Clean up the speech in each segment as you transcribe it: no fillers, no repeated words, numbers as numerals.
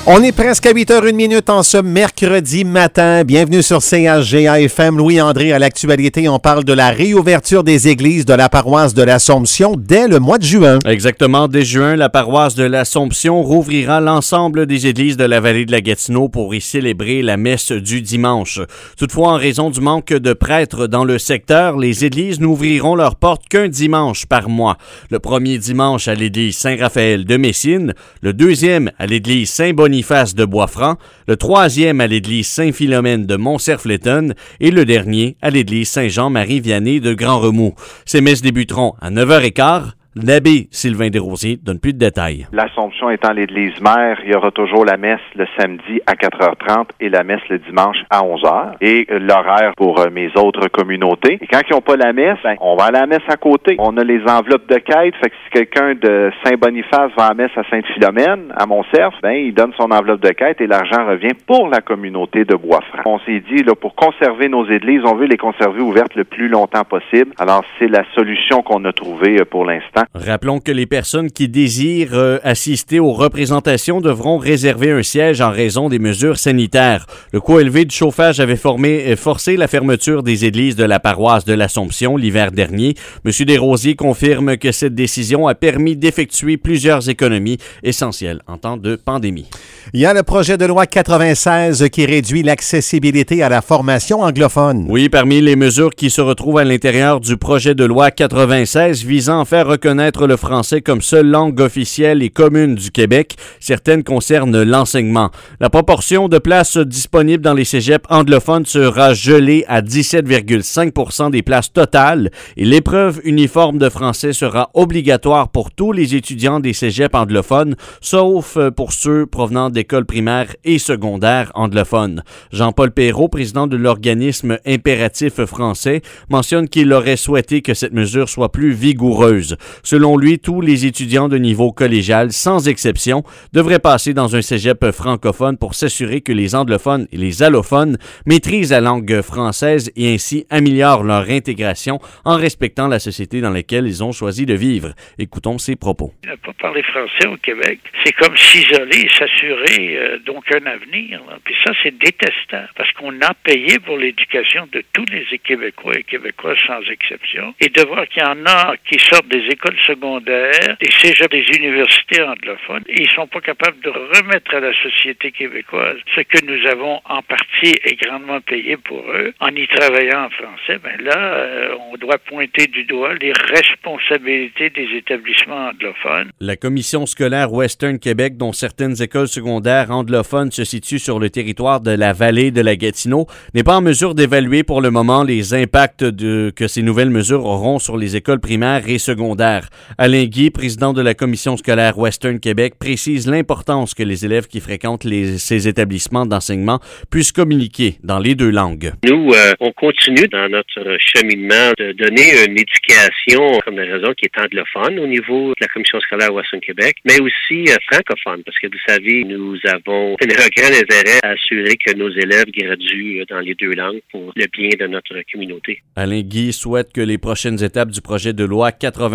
On est presque à 8h01 en ce mercredi matin. Bienvenue sur CHGA-FM. Louis-André à l'actualité. On parle de la réouverture des églises de la paroisse de l'Assomption dès le mois de juin. Exactement. Dès juin, la paroisse de l'Assomption rouvrira l'ensemble des églises de la vallée de la Gatineau pour y célébrer la messe du dimanche. Toutefois, en raison du manque de prêtres dans le secteur, les églises n'ouvriront leurs portes qu'un dimanche par mois. Le premier dimanche à l'église Saint-Raphaël de Messine, le deuxième à l'église Saint-Boniface de Bois-Franc, le troisième à l'église Saint-Philomène de Mont-Cerf-Letton et le dernier à l'église Saint-Jean-Marie-Vianney de Grand-Remous. Ces messes débuteront à 9h15. L'abbé Sylvain Desrosiers donne plus de détails. L'Assomption étant l'église mère, il y aura toujours la messe le samedi à 4h30 et la messe le dimanche à 11h. Et l'horaire pour mes autres communautés. Et quand ils n'ont pas la messe, on va à la messe à côté. On a les enveloppes de quête, fait que si quelqu'un de Saint-Boniface va à la messe à Sainte-Philomène, à Mont-Cerf, il donne son enveloppe de quête et l'argent revient pour la communauté de Bois-Franc. On s'est dit, là, pour conserver nos églises, on veut les conserver ouvertes le plus longtemps possible. Alors, c'est la solution qu'on a trouvée pour l'instant. Rappelons que les personnes qui désirent assister aux représentations devront réserver un siège en raison des mesures sanitaires. Le coût élevé du chauffage avait forcé la fermeture des églises de la paroisse de l'Assomption l'hiver dernier. M. Desrosiers confirme que cette décision a permis d'effectuer plusieurs économies essentielles en temps de pandémie. Il y a le projet de loi 96 qui réduit l'accessibilité à la formation anglophone. Oui, parmi les mesures qui se retrouvent à l'intérieur du projet de loi 96 visant à faire reconnaître le français comme seule langue officielle et commune du Québec, certaines concernent l'enseignement. La proportion de places disponibles dans les cégeps anglophones sera gelée à 17,5% des places totales et l'épreuve uniforme de français sera obligatoire pour tous les étudiants des cégeps anglophones, sauf pour ceux provenant d'écoles primaires et secondaires anglophones. Jean-Paul Perrault, président de l'organisme Impératif français, mentionne qu'il aurait souhaité que cette mesure soit plus vigoureuse. Selon lui, tous les étudiants de niveau collégial, sans exception, devraient passer dans un cégep francophone pour s'assurer que les anglophones et les allophones maîtrisent la langue française et ainsi améliorent leur intégration en respectant la société dans laquelle ils ont choisi de vivre. Écoutons ses propos. Ne pas parler français au Québec, c'est comme s'isoler et s'assurer d'aucun avenir. Là. Puis ça, c'est détestable parce qu'on a payé pour l'éducation de tous les Québécois et Québécoises sans exception. Et de voir qu'il y en a qui sortent des écoles secondaires, des cégeps, des universités anglophones, et ils sont pas capables de remettre à la société québécoise ce que nous avons en partie et grandement payé pour eux en y travaillant en français. Ben là, on doit pointer du doigt les responsabilités des établissements anglophones. La commission scolaire Western Québec, dont certaines écoles secondaires anglophones se situent sur le territoire de la vallée de la Gatineau, n'est pas en mesure d'évaluer pour le moment les impacts que ces nouvelles mesures auront sur les écoles primaires et secondaires. Alain Guy, président de la commission scolaire Western Québec, précise l'importance que les élèves qui fréquentent ces établissements d'enseignement puissent communiquer dans les deux langues. Nous, on continue dans notre cheminement de donner une éducation, comme la raison, qui est anglophone au niveau de la commission scolaire Western Québec, mais aussi francophone, parce que vous savez, nous avons un grand intérêt à assurer que nos élèves graduent dans les deux langues pour le bien de notre communauté. Alain Guy souhaite que les prochaines étapes du projet de loi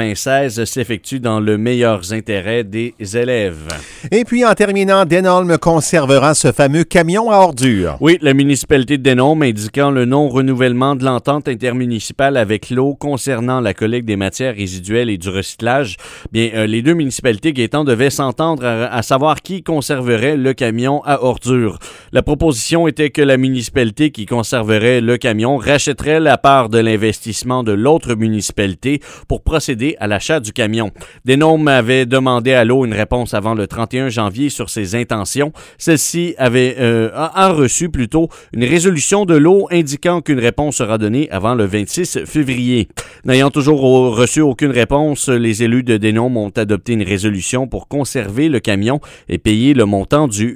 96 s'effectuent dans le meilleur intérêt des élèves. Et puis, en terminant, Denholm conservera ce fameux camion à ordures. Oui, la municipalité de Denholm indiquant le non-renouvellement de l'entente intermunicipale avec l'eau concernant la collecte des matières résiduelles et du recyclage. Bien, les deux municipalités, Gaétan, devaient s'entendre à savoir qui conserverait le camion à ordures. La proposition était que la municipalité qui conserverait le camion rachèterait la part de l'investissement de l'autre municipalité pour procéder à l'achat du camion. Denholm avait demandé à l'eau une réponse avant le 31 janvier sur ses intentions. Celle-ci a reçu plutôt une résolution de l'eau indiquant qu'une réponse sera donnée avant le 26 février. N'ayant toujours reçu aucune réponse, les élus de Denholm ont adopté une résolution pour conserver le camion et payer le montant dû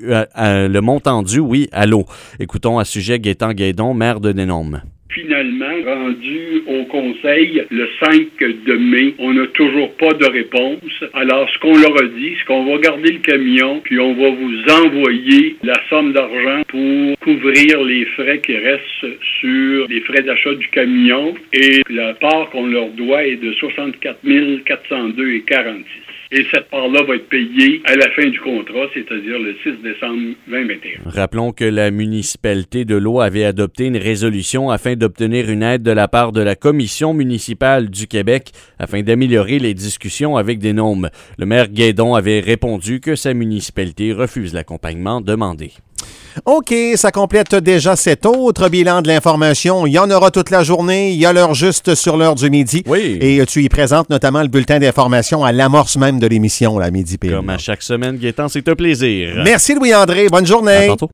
à l'eau. Écoutons à ce sujet Gaétan Guédon, maire de Denholm. Finalement, rendu au conseil le 5 de mai, on n'a toujours pas de réponse. Alors, ce qu'on leur a dit, c'est qu'on va garder le camion, puis on va vous envoyer la somme d'argent pour couvrir les frais qui restent sur les frais d'achat du camion. Et la part qu'on leur doit est de 64 402,46 $. et cette part-là va être payée à la fin du contrat, c'est-à-dire le 6 décembre 2021. Rappelons que la municipalité de l'eau avait adopté une résolution afin d'obtenir une aide de la part de la Commission municipale du Québec afin d'améliorer les discussions avec des NOM. Le maire Guédon avait répondu que sa municipalité refuse l'accompagnement demandé. OK, ça complète déjà cet autre bilan de l'information. Il y en aura toute la journée. Il y a l'heure juste sur l'heure du midi. Oui. Et tu y présentes notamment le bulletin d'information à l'amorce même de l'émission, la Midi PM. Comme à chaque semaine, Gaétan, c'est un plaisir. Merci Louis-André. Bonne journée. À tantôt.